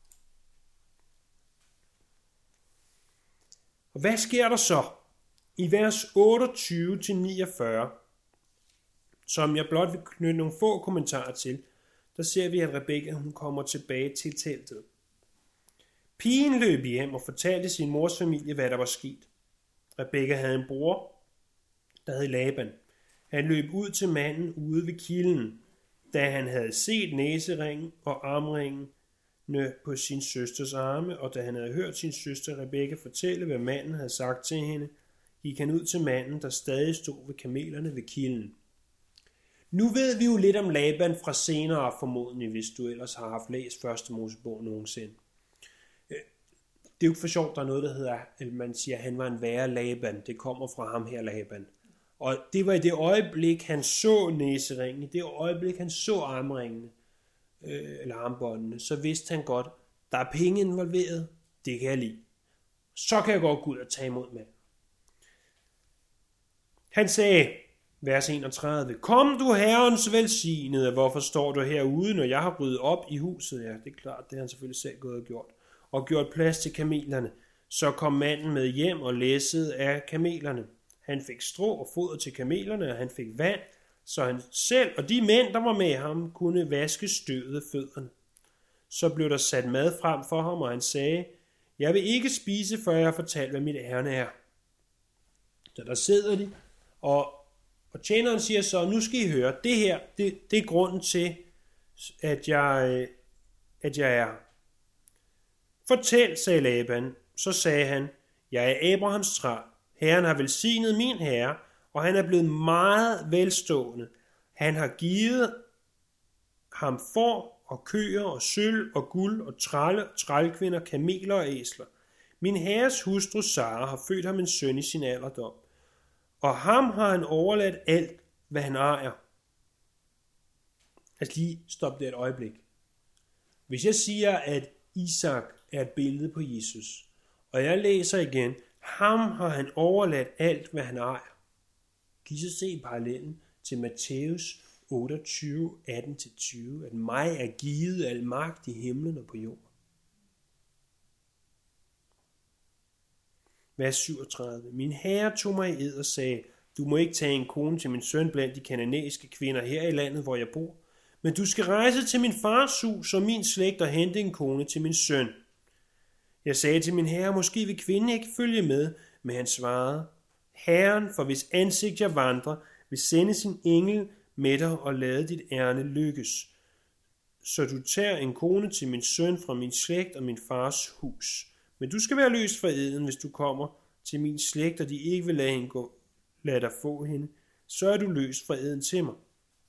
Og hvad sker der så? I vers otteogtyve til niogfyrre, som jeg blot vil knytte nogle få kommentarer til, der ser vi, at Rebekka hun kommer tilbage til teltet. Pigen løb hjem og fortalte sin mors familie, hvad der var sket. Rebekka havde en bror, der hed Laban. Han løb ud til manden ude ved kilden, da han havde set næseringen og armringen på sin søsters arme, og da han havde hørt sin søster Rebekka fortælle, hvad manden havde sagt til hende, gik han ud til manden, der stadig stod ved kamelerne ved kilden. Nu ved vi jo lidt om Laban fra senere formodentlig, hvis du ellers har haft læst første Mosebog nogensinde. Det er jo ikke for sjovt, der er noget, der hedder, at man siger, at han var en værre Laban. Det kommer fra ham her, Laban. Og det var i det øjeblik, han så næseringen, i det øjeblik, han så armringene, øh, eller armbåndene, så vidste han godt, der er penge involveret, det kan jeg lide. Så kan jeg godt gå ud og tage imod med. Han sagde, vers enogtredive, kom du herrens velsignede, hvorfor står du herude, når jeg har ryddet op i huset? Ja, det er klart, det har han selvfølgelig selv gået og gjort. Og gjort plads til kamelerne. Så kom manden med hjem og læssede af kamelerne. Han fik strå og foder til kamelerne, og han fik vand, så han selv og de mænd, der var med ham, kunne vaske støvet af fødderne. Så blev der sat mad frem for ham, og han sagde, jeg vil ikke spise, før jeg har fortalt, hvad mit ærne er. Så der sidder de, og, og tjeneren siger så, nu skal I høre, det her, det, det er grunden til, at jeg, at jeg er. Fortæl, sagde Laban. Så sagde han, jeg er Abrahams træl. Herren har velsignet min herre, og han er blevet meget velstående. Han har givet ham får og køer og sølv og guld og trælle, trælkvinder, kameler og æsler. Min herres hustru Sara har født ham en søn i sin alderdom, og ham har han overladt alt, hvad han ejer. Altså lige stop det et øjeblik. Hvis jeg siger, at Isak er et billede på Jesus, og jeg læser igen, ham har han overladt alt, hvad han ejer. Kan I så se parallellen til Matthæus otteogtyve, atten til tyve, at mig er givet al magt i himlen og på jorden. Vers syvogtredive. Min herre tog mig i ed og sagde, du må ikke tage en kone til min søn blandt de kananæiske kvinder her i landet, hvor jeg bor, men du skal rejse til min fars hus og min slægt og hente en kone til min søn. Jeg sagde til min herre, måske vil kvinden ikke følge med, men han svarede, Herren, for hvis ansigt jeg vandrer, vil sende sin engel med dig og lade dit ærne lykkes. Så du tager en kone til min søn fra min slægt og min fars hus. Men du skal være løst fra eden, hvis du kommer til min slægt, og de ikke vil lade, hende gå, lade dig få hende. Så er du løst fra eden til mig.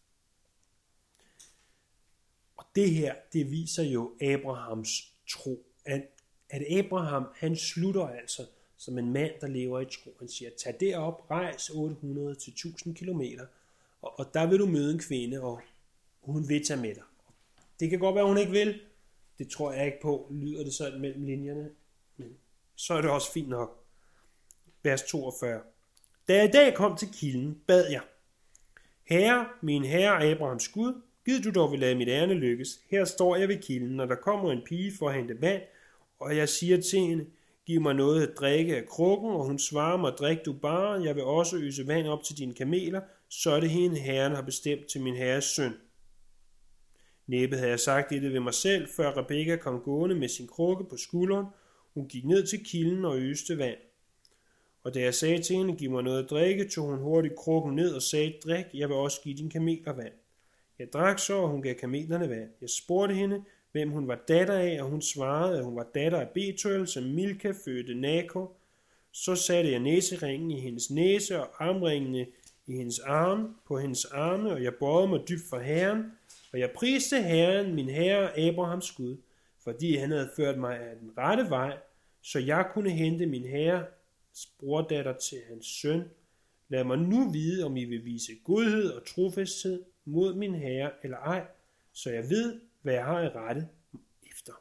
Og det her, det viser jo Abrahams tro. At, at Abraham, han slutter altså som en mand, der lever i tro. Han siger, tag derop, rejs otte hundrede til tusind kilometer, og, og der vil du møde en kvinde, og hun vil tage med dig. Det kan godt være, hun ikke vil. Det tror jeg ikke på, lyder det sådan mellem linjerne. Men så er det også fint nok. Vers toogfyrre. Da jeg i dag kom til kilden, bad jeg, Herre, min herre Abrahams Gud, gid du dog vil lade mit ærne lykkes. Her står jeg ved kilden, når der kommer en pige for at hente vand, og jeg siger til hende, giv mig noget at drikke af krukken, og hun svarer mig, drik du bare, jeg vil også øse vand op til dine kameler, så er det hende, herren har bestemt til min herres søn. Næppe havde jeg sagt dette ved mig selv, før Rebekka kom gående med sin krukke på skulderen. Hun gik ned til kilden og øste vand. Og da jeg sagde til hende, giv mig noget at drikke, tog hun hurtigt krukken ned og sagde, drik, jeg vil også give dine kameler vand. Jeg drak så, og hun gav kamelerne vand. Jeg spurgte hende, hvem hun var datter af, og hun svarede, at hun var datter af Betuel, som Milka fødte Nakor. Så satte jeg næseringen i hendes næse og armringene i hendes arme, på hendes arme, og jeg bøjede mig dybt for Herren, og jeg priste Herren, min herre Abrahams Gud, fordi han havde ført mig af den rette vej, så jeg kunne hente min herres brordatter til hans søn. Lad mig nu vide, om I vil vise godhed og trofasthed mod min herre eller ej, så jeg ved, hvad jeg har i rette efter.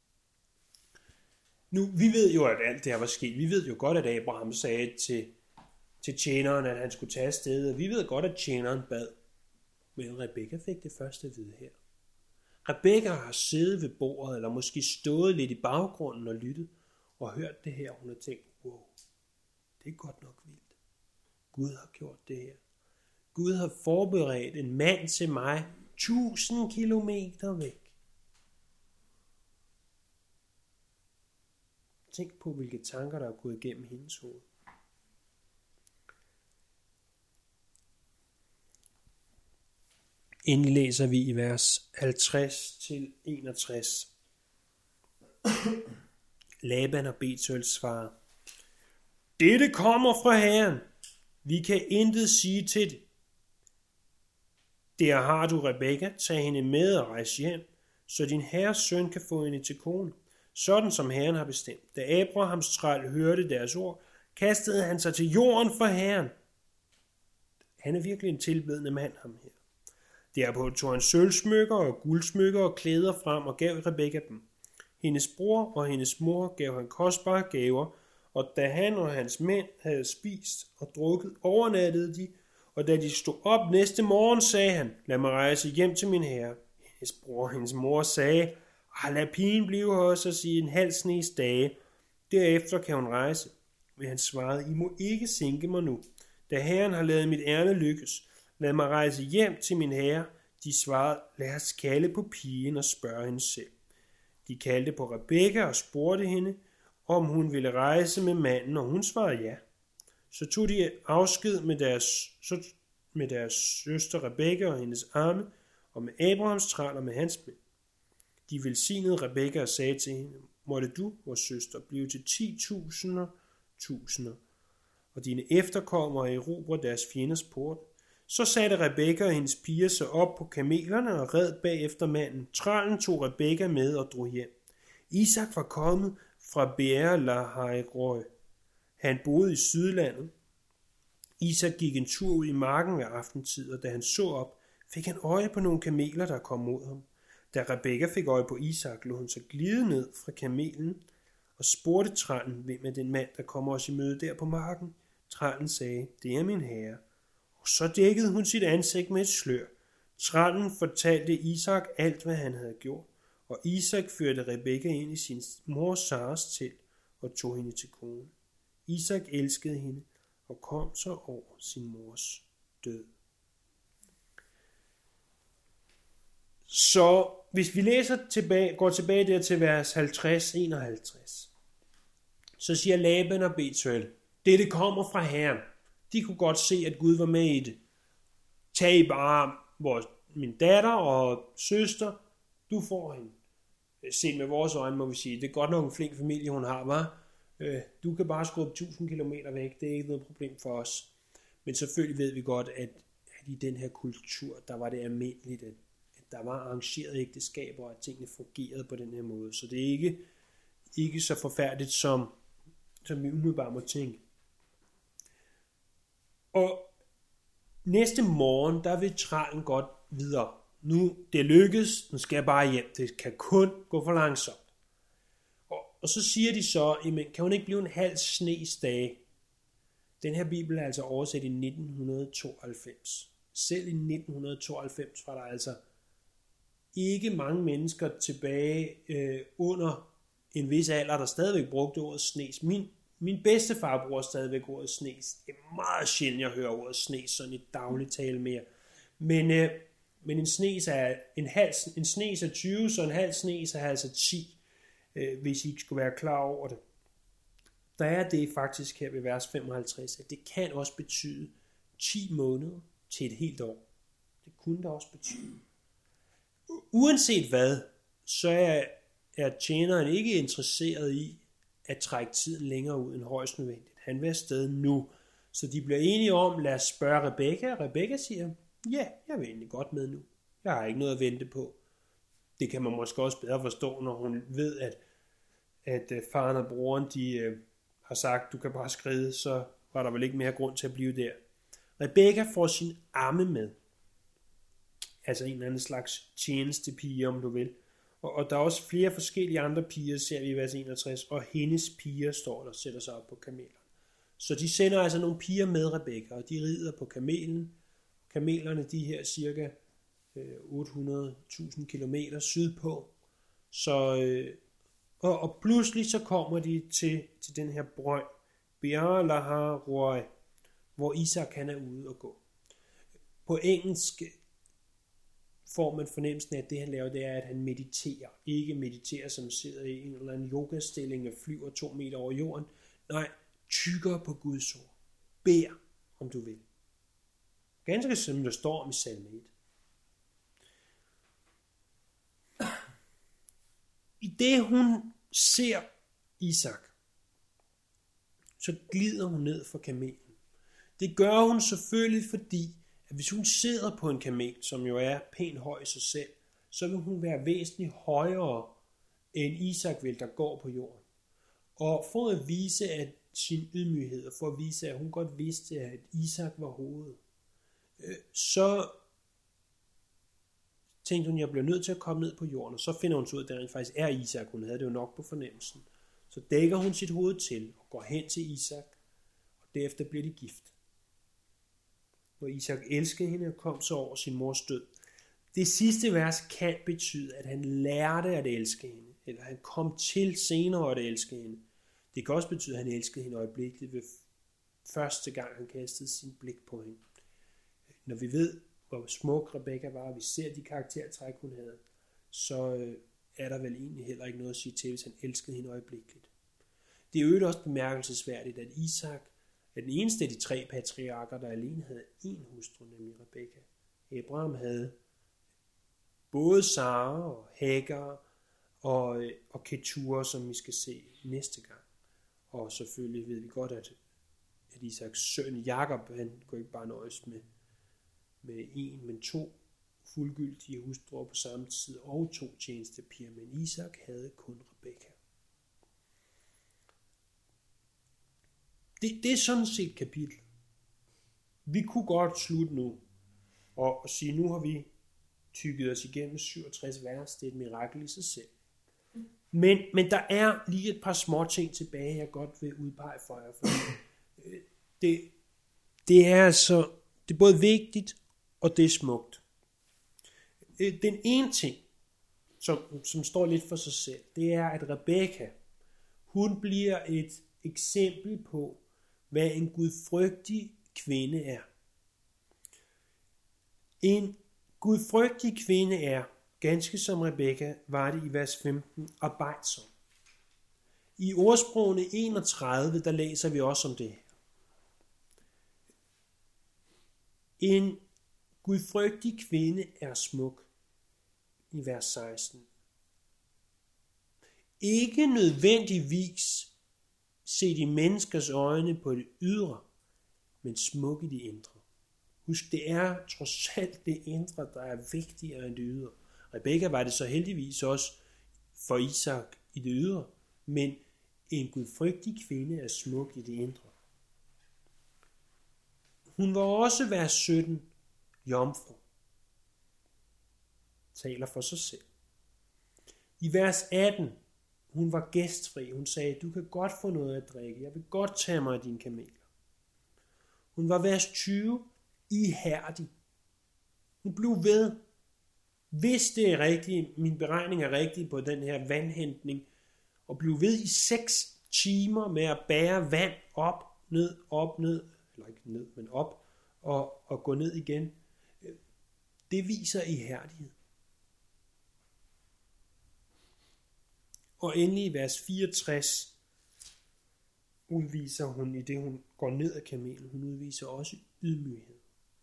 Nu, vi ved jo, at alt det her var sket. Vi ved jo godt, at Abraham sagde til, til tjeneren, at han skulle tage afsted, og vi ved godt, at tjeneren bad. Men Rebekka fik det første at vide her. Rebekka har siddet ved bordet, eller måske stået lidt i baggrunden og lyttet, og hørt det her. Hun har tænkt, wow, det er godt nok vildt. Gud har gjort det her. Gud har forberedt en mand til mig tusind kilometer væk. Tænk på, hvilke tanker, der er gået igennem hendes hoved. Endelig læser vi i vers halvtreds til enogtres. Laban og Betuel svarer, dette kommer fra Herren. Vi kan intet sige til det. Der har du Rebekka, tag hende med og rejse hjem, så din herres søn kan få hende til kone, sådan som Herren har bestemt. Da Abrahams træl hørte deres ord, kastede han sig til jorden for Herren. Han er virkelig en tilbedende mand, ham her. Derpå tog han sølvsmykker og guldsmykker og klæder frem og gav Rebekka dem. Hendes bror og hendes mor gav han kostbare gaver, og da han og hans mænd havde spist og drukket, overnattede de, og da de stod op næste morgen, sagde han, lad mig rejse hjem til min herre. Hendes bror og hendes mor sagde, lad pigen blive hos os i en halv snes dage. Derefter kan hun rejse. Men han svarede, I må ikke sænke mig nu, da Herren har ladet mit ærne lykkes. Lad mig rejse hjem til min herre. De svarede, lad os kalde på pigen og spørge hende selv. De kaldte på Rebekka og spurgte hende, om hun ville rejse med manden, og hun svarede ja. Så tog de afsked med deres, så, med deres søster Rebekka og hendes arme, og med Abrahams træl og med hans mænd. De velsignede Rebekka og sagde til hende, måtte du, vores søster, blive til ti tusinder, tusinder, og dine efterkommere erobre deres fjenders port. Så satte Rebekka og hendes piger sig op på kamelerne og red bagefter manden. Trælen tog Rebekka med og drog hjem. Isak var kommet fra Beer-lahai-roi. Han boede i Sydlandet. Isak gik en tur ud i marken ved aftentid, og da han så op, fik han øje på nogle kameler, der kom mod ham. Da Rebekka fik øje på Isak, lod hun sig glide ned fra kamelen og spurgte trælen, hvem er den mand, der kommer os i møde der på marken. Trælen sagde, det er min herre. Og så dækkede hun sit ansigt med et slør. Trælen fortalte Isak alt, hvad han havde gjort, og Isak førte Rebekka ind i sin mor Saras telt og tog hende til kone. Isak elskede hende og kom så over sin mors død. Så hvis vi læser tilbage, går tilbage der til vers halvtreds til enoghalvtreds, Så siger Laban og Betuel, det det kommer fra Herren. De kunne godt se, at Gud var med i det. Tag bare vores, min datter og søster, du får hende. Set med vores øjne må vi sige, det er godt nok en flink familie, hun har, var. Du kan bare skubbe tusind kilometer væk, det er ikke noget problem for os. Men selvfølgelig ved vi godt, at, at i den her kultur, der var det almindeligt, at, at der var arrangerede ægteskaber, og at tingene fungerede på den her måde. Så det er ikke, ikke så forfærdeligt, som, som vi umiddelbart må tænke. Og næste morgen, der vil trælen godt videre. Nu, det lykkes, nu skal jeg bare hjem. Det kan kun gå for langsomt. Og, og så siger de så, jamen, kan hun ikke blive en halv snes dage? Den her bibel er altså oversat i nitten tooghalvfems. Selv i nitten tooghalvfems var der altså ikke mange mennesker tilbage øh, under en vis alder, der stadigvæk brugte ordet snes. Min, min bedstefar bruger stadigvæk ordet snes. Det er meget sjældent, jeg hører ordet snes sådan i daglig tale mere. Men, øh, men en snes er en halv, en snes er tyve, så en halv snes er altså ti, øh, hvis I ikke skulle være klar over det. Der er det faktisk her ved vers femoghalvtreds, at det kan også betyde ti måneder til et helt år. Det kunne det også betyde. Uanset hvad, så er, er tjeneren ikke interesseret i at trække tiden længere ud end højst nødvendigt. Han vil afsted nu. Så de bliver enige om, lad os spørge Rebekka. Rebekka siger, ja, jeg vil egentlig godt med nu. Jeg har ikke noget at vente på. Det kan man måske også bedre forstå, når hun ved, at, at faren og broren, de har sagt, du kan bare skride, så var der vel ikke mere grund til at blive der. Rebekka får sin amme med. Altså en eller anden slags tjenestepige, om du vil. Og, og der er også flere forskellige andre piger, ser vi i vers enogtres, og hendes piger står der, sætter sig op på kamelerne. Så de sender altså nogle piger med Rebekka, og de rider på kamelen. Kamelerne, de her cirka otte hundrede tusind kilometer sydpå. Så, øh, og, og pludselig så kommer de til, til den her brønd, Beer Lahai Roi, hvor Isak han er ude og gå. På engelsk får man fornemmelsen af, at det han laver, det er, at han mediterer. Ikke mediterer, som sidder i en eller anden yogastilling og flyver to meter over jorden. Nej, tykker på Guds ord. Beder, om du vil. Ganske som der står om i salme et. I det hun ser Isak, så glider hun ned fra kamelen. Det gør hun selvfølgelig, fordi at hvis hun sidder på en kamel, som jo er pænt høj i sig selv, så vil hun være væsentligt højere end Isak vil, der går på jorden. Og for at vise at sin ydmyghed, og for at vise, at hun godt vidste, at Isak var hovedet, så tænkte hun, at jeg bliver nødt til at komme ned på jorden, og så finder hun så ud, at det faktisk er Isak. Hun havde det jo nok på fornemmelsen. Så dækker hun sit hoved til og går hen til Isak, og derefter bliver de gift. Hvor Isak elskede hende og kom så over sin mors død. Det sidste vers kan betyde, at han lærte at elske hende, eller han kom til senere at elske hende. Det kan også betyde, at han elskede hende øjeblikkeligt ved første gang, han kastede sin blik på hende. Når vi ved, hvor smuk Rebekka var, og vi ser de karaktertræk, hun havde, så er der vel egentlig heller ikke noget at sige til, hvis han elskede hende øjeblikkeligt. Det er jo også bemærkelsesværdigt, at Isak er den eneste af de tre patriarker, der alene havde én hustru, nemlig Rebekka. Abraham havde både Sara og Hagar og, og Ketura, som vi skal se næste gang. Og selvfølgelig ved vi godt, at, at Isaks søn Jakob, han kunne ikke bare nøjes med, med en, men to fuldgyldige hustruer på samme tid, og to tjenestepiger, men Isak havde kun Rebekka. Det, det er sådan set kapitel. Vi kunne godt slutte nu og, og sige, nu har vi tykket os igennem syvogtres vers. Det er et mirakel i sig selv. Men, men der er lige et par små ting tilbage, jeg godt vil udpege for jer. For det, det er altså, det er både vigtigt, og det er smukt. Den ene ting, som, som står lidt for sig selv, det er, at Rebekka, hun bliver et eksempel på, hvad en gudfrygtig kvinde er. En gudfrygtig kvinde er, ganske som Rebekka, var det i vers femten, arbejdsom. I ordsprogene enogtredive, der læser vi også om det her. En gudfrygtig kvinde er smuk, i vers seksten. Ikke nødvendigvis set i menneskers øjne på det ydre, men smuk i det indre. Husk, det er trods alt det indre, der er vigtigere end det ydre. Rebekka var det så heldigvis også for Isak i det ydre, men en gudfrygtig kvinde er smuk i det indre. Hun var også, vers sytten, jomfru. Taler for sig selv. I vers atten, hun var gæstfri. Hun sagde, du kan godt få noget at drikke. Jeg vil godt tage mig af dine kameler. Hun var, vers tyve, ihærdig. Hun blev ved. Hvis det er rigtigt, min beregning er rigtig på den her vandhentning, og blev ved i seks timer med at bære vand op, ned, op, ned, eller ikke ned, men op, og, og gå ned igen. Det viser ihærdighed. Og endelig i vers fireogtres udviser hun, i det hun går ned af kamelen, hun udviser også ydmyghed.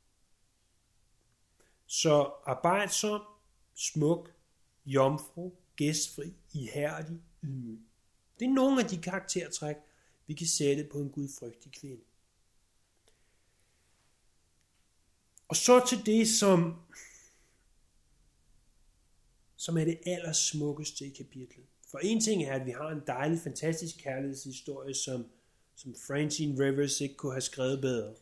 Så arbejdsom, smuk, jomfru, gæstfri, ihærdig, ydmyg. Det er nogle af de karaktertræk, vi kan sætte på en gudfrygtig kvinde. Og så til det, som, som er det allersmukkeste i kapitlet. For en ting er, at vi har en dejlig, fantastisk kærlighedshistorie, som, som Francine Rivers ikke kunne have skrevet bedre.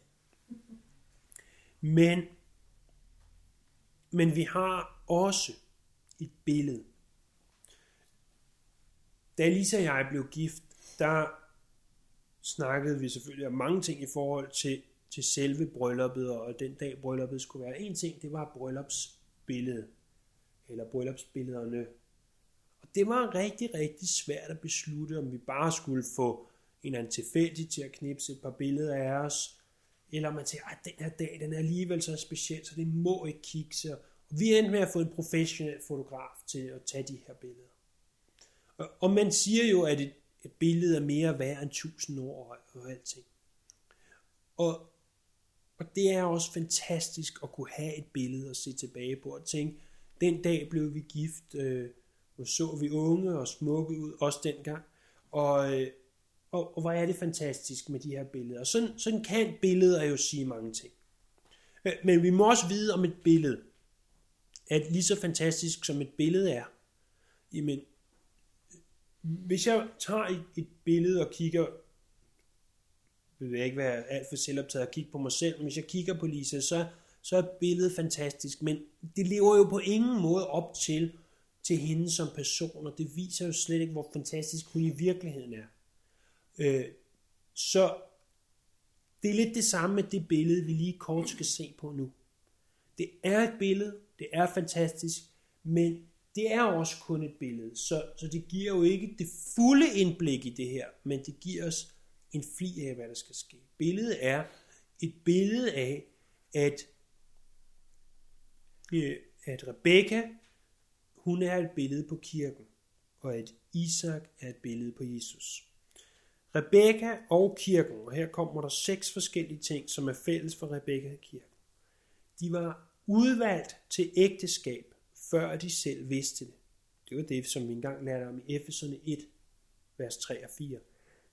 Men, men vi har også et billede. Da Lisa og jeg blev gift, der snakkede vi selvfølgelig om mange ting i forhold til, til selve brylluppet, og den dag brylluppet skulle være. En ting, det var bryllupsbilledet, eller bryllupsbillederne. Og det var rigtig, rigtig svært at beslutte, om vi bare skulle få en anden tilfældig til at knipse et par billeder af os, eller om man siger, at den her dag, den er alligevel så speciel, så det må ikke kigge. Og vi endte med at få en professionel fotograf til at tage de her billeder. Og, og man siger jo, at et, et billede er mere værd end tusind år og alting. Og, og det er også fantastisk at kunne have et billede at se tilbage på og tænke, den dag blev vi gift, øh, og så vi unge og smukke ud, også dengang. Og, øh, og, og hvor er det fantastisk med de her billeder. Og sådan, sådan kan billeder jo sige mange ting. Men vi må også vide om et billede, at lige så fantastisk som et billede er, jamen, hvis jeg tager et, et billede og kigger, vil jeg ikke være alt for selvoptaget at kigge på mig selv, men hvis jeg kigger på Lisa, så, så er billedet fantastisk, men det lever jo på ingen måde op til, til hende som person, og det viser jo slet ikke, hvor fantastisk hun i virkeligheden er. Øh, så det er lidt det samme med det billede, vi lige kort skal se på nu. Det er et billede, det er fantastisk, men det er også kun et billede, så, så det giver jo ikke det fulde indblik i det her, men det giver os en fli af, hvad der skal ske. Billedet er et billede af, at, at Rebekka, hun er et billede på kirken, og at Isak er et billede på Jesus. Rebekka og kirken, og her kommer der seks forskellige ting, som er fælles for Rebekka og kirken. De var udvalgt til ægteskab, før de selv vidste det. Det var det, som vi engang lærte om i Efeserne et, vers tre og fire.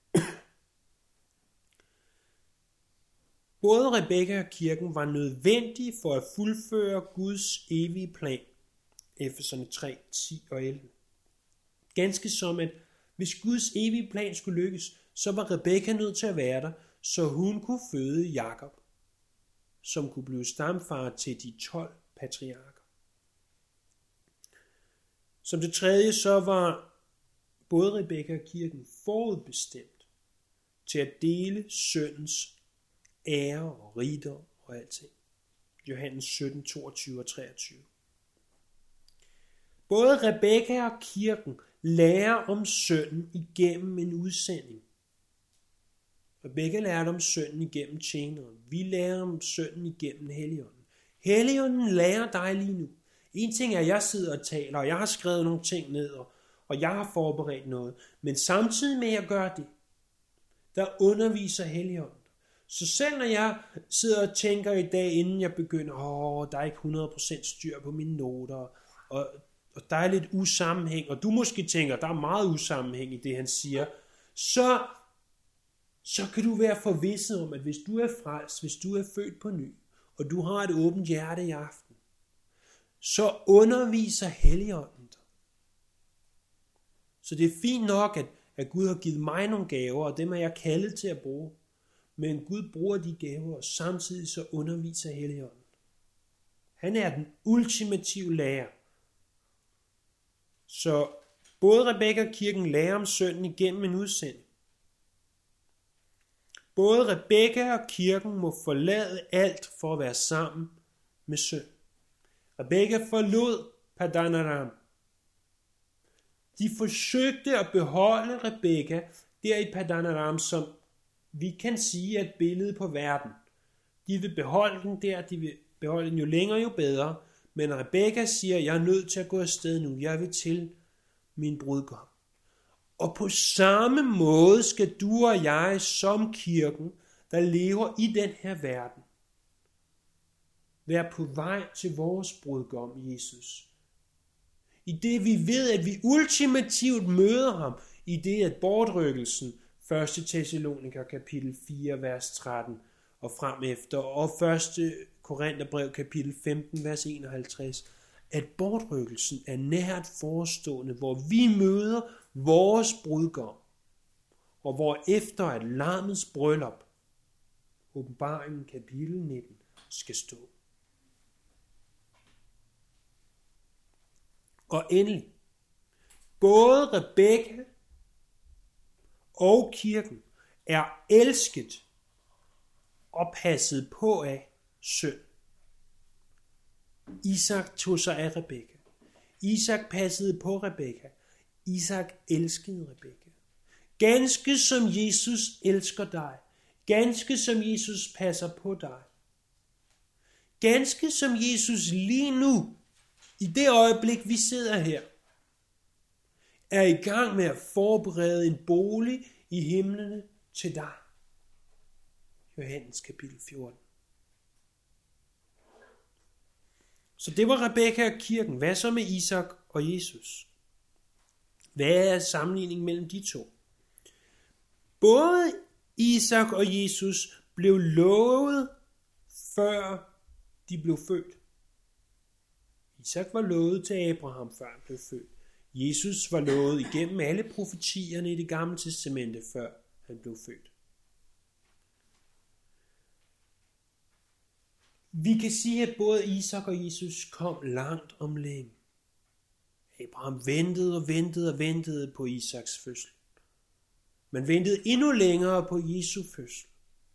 Både Rebekka og kirken var nødvendige for at fuldføre Guds evige plan. Efeserne tre, ti og elleve. Ganske som at hvis Guds evige plan skulle lykkes, så var Rebekka nødt til at være der, så hun kunne føde Jakob, som kunne blive stamfar til de tolv patriarker. Som det tredje, så var både Rebekka og kirken forudbestemt til at dele søndens ære og rigdom og alting. Johannes sytten, toogtyve og treogtyve. Både Rebekka og kirken lærer om sønnen igennem en udsending. Rebekka lærte om sønnen igennem tjeneren. Vi lærer om sønnen igennem Helligånden. Helligånden lærer dig lige nu. En ting er, at jeg sidder og taler, og jeg har skrevet nogle ting ned, og, og jeg har forberedt noget. Men samtidig med at jeg gør det, der underviser Helligånden. Så selv når jeg sidder og tænker i dag, inden jeg begynder, åh, der er ikke hundrede procent styr på mine noter, og, og der er lidt usammenhæng, og du måske tænker, der er meget usammenhæng i det, han siger, så, så kan du være forvisset om, at hvis du er frelst, hvis du er født på ny, og du har et åbent hjerte i aften, så underviser Helligånden dig. Så det er fint nok, at, at Gud har givet mig nogle gaver, og dem er jeg kaldet til at bruge. Men Gud bruger de gaver, og samtidig så underviser Helligånden. Han er den ultimative lærer. Så både Rebekka og kirken lærer om sønnen igennem en udsending. Både Rebekka og kirken må forlade alt for at være sammen med søn. Rebekka forlod Paddan Aram. De forsøgte at beholde Rebekka der i Paddan Aram, som vi kan sige er et billede på verden. De vil beholde den der, de vil beholde den jo længere jo bedre, men Rebekka siger, jeg er nødt til at gå afsted nu, jeg vil til min brudgom. Og på samme måde skal du og jeg som kirken, der lever i den her verden, være på vej til vores brudgom Jesus. I det vi ved, at vi ultimativt møder ham, i det at bortrykkelsen, første Thessaloniker kapitel fire, vers tretten og frem efter, og første Korintherbrev kapitel femten, vers enoghalvtreds, at bortrykkelsen er nært forestående, hvor vi møder vores brudgom, og hvor efter at lammets bryllup, Åbenbaringen kapitel nitten, skal stå. Og endelig, både Rebekka og kirken er elsket og passet på af søn. Isak tog sig af Rebekka. Isak passede på Rebekka. Isak elskede Rebekka. Ganske som Jesus elsker dig. Ganske som Jesus passer på dig. Ganske som Jesus lige nu, i det øjeblik vi sidder her, er i gang med at forberede en bolig i himlene til dig. Johannes kapitel fjorten. Så det var Rebekka og kirken. Hvad så med Isak og Jesus? Hvad er sammenligningen mellem de to? Både Isak og Jesus blev lovet, før de blev født. Isak var lovet til Abraham, før han blev født. Jesus var lovet igennem alle profetierne i det gamle testamente, før han blev født. Vi kan sige, at både Isak og Jesus kom langt om længe. Abraham ventede og ventede og ventede på Isaks fødsel. Man ventede endnu længere på Jesu fødsel.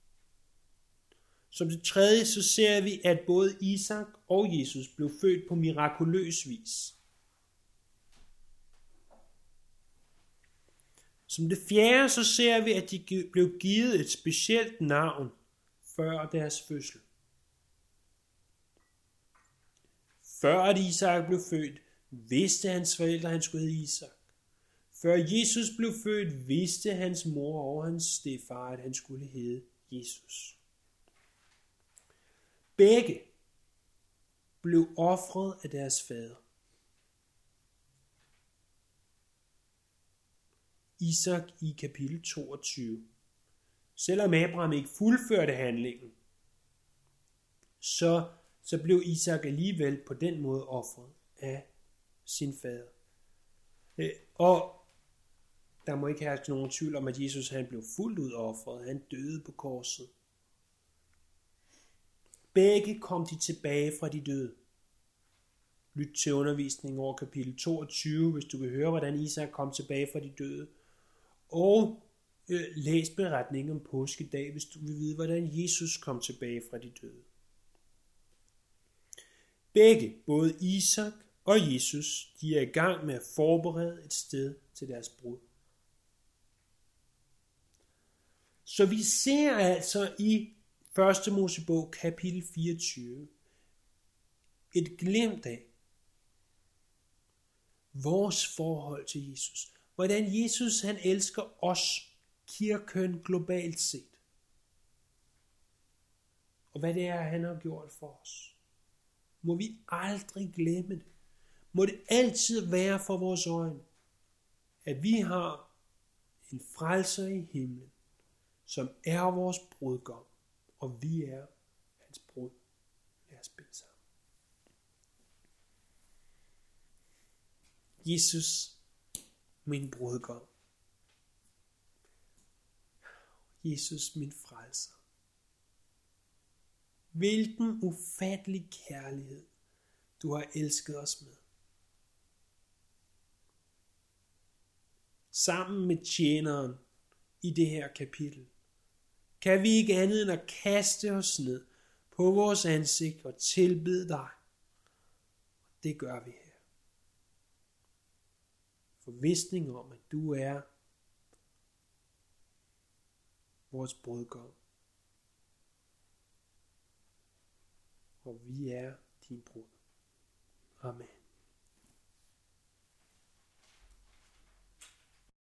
Som det tredje, så ser vi, at både Isak og Jesus blev født på mirakuløs vis. Som det fjerde, så ser vi, at de blev givet et specielt navn før deres fødsel. Før at Isak blev født, vidste hans forældre, at han skulle hedde Isak. Før Jesus blev født, vidste hans mor og hans stedfar, at han skulle hedde Jesus. Begge blev ofret af deres fader. Isak i kapitel toogtyve. Selvom Abraham ikke fuldførte handlingen, så, så blev Isak alligevel på den måde ofret af sin fader. Og der må ikke herske nogen tvivl om, at Jesus han blev fuldt ud ofret. Han døde på korset. Begge kom de tilbage fra de døde. Lyt til undervisningen over kapitel toogtyve, hvis du vil høre, hvordan Isak kom tilbage fra de døde. Og øh, læs beretningen om påskedag, hvis du vil vide, hvordan Jesus kom tilbage fra de døde. Begge, både Isak og Jesus, de er i gang med at forberede et sted til deres brud. Så vi ser altså i første Mosebog kapitel fireogtyve et glimt af, vores forhold til Jesus. Hvordan Jesus han elsker os, kirken globalt set. Og hvad det er, han har gjort for os. Må vi aldrig glemme det. Må det altid være for vores øjne, at vi har en frelser i himlen, som er vores brudgom, og vi er hans brud. Lad os bede sammen. Jesus, min brudgom. Jesus, min frelser. Hvilken ufattelig kærlighed du har elsket os med. Sammen med tjeneren i det her kapitel, kan vi ikke andet end at kaste os ned på vores ansigt og tilbede dig. Det gør vi her. Forvisning om, at du er vores brudgom. Og vi er din brud. Amen.